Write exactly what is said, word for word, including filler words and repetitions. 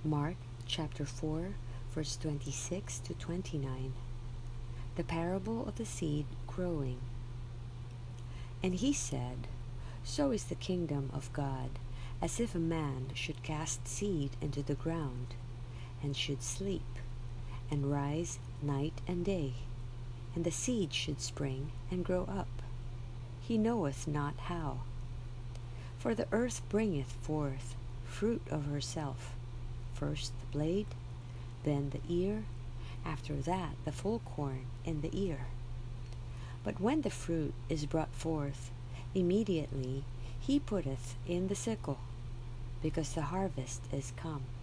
Mark chapter four, verse twenty-six to twenty-nine. The parable of the seed growing. And he said, So is the kingdom of God, as if a man should cast seed into the ground, and should sleep, and rise night and day, and the seed should spring and grow up. He knoweth not how. For the earth bringeth forth fruit of herself, first the blade, then the ear, after that the full corn in the ear. But when the fruit is brought forth, immediately he putteth in the sickle, because the harvest is come.